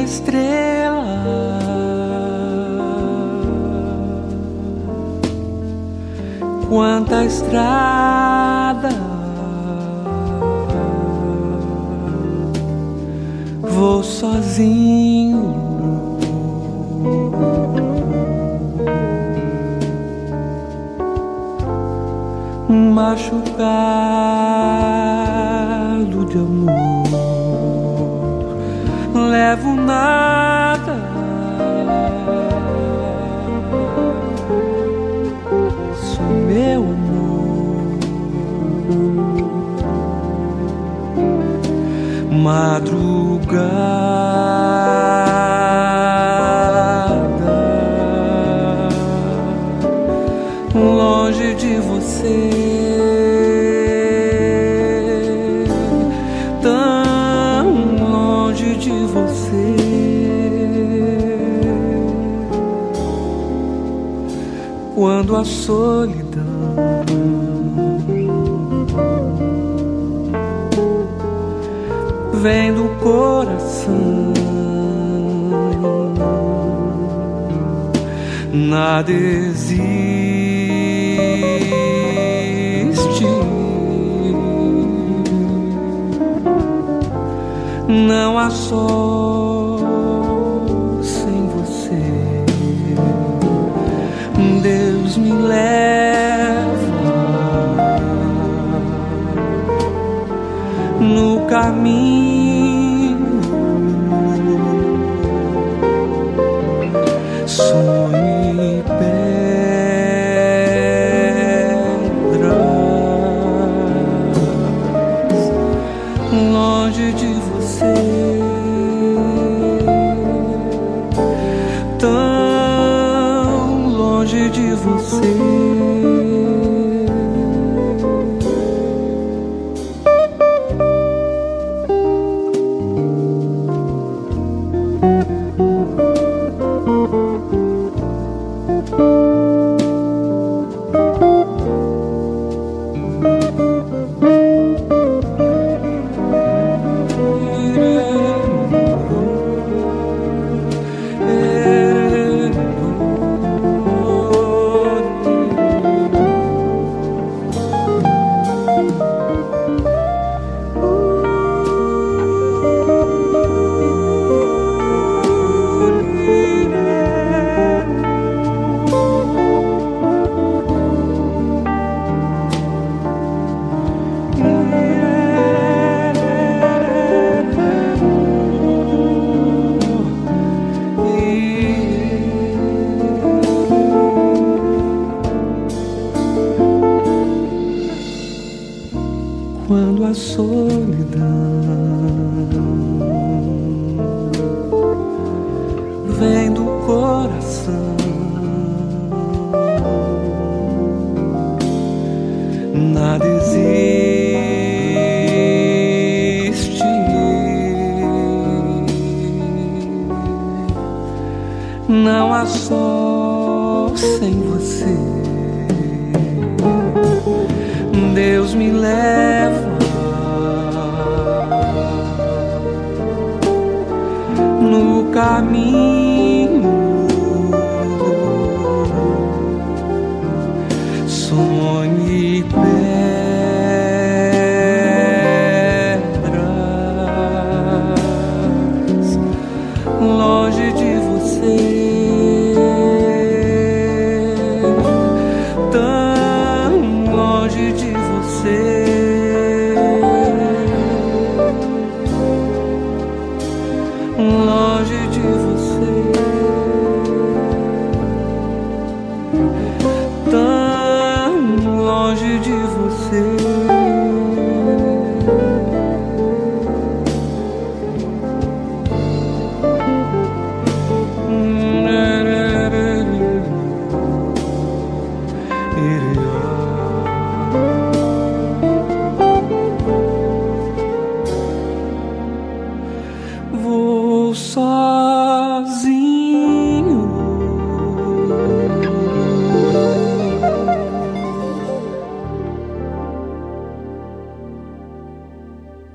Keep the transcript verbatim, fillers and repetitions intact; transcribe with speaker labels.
Speaker 1: estrela, quanta estrada, vou sozinho, machucado de amor, levo nada, sou meu amor, madrugada, longe de você, tão longe de você, quando a solidão vem do coração, nada existe, não há sol sem você. Deus me leva no caminho, sonho e pedras, longe de você, tão longe de você. Quando a solidão vem do coração, nada existe, não há sol sem você. Deus me leva no caminho, sonho e pedras, longe de você, de você, longe de você, tão longe de você. Vou sozinho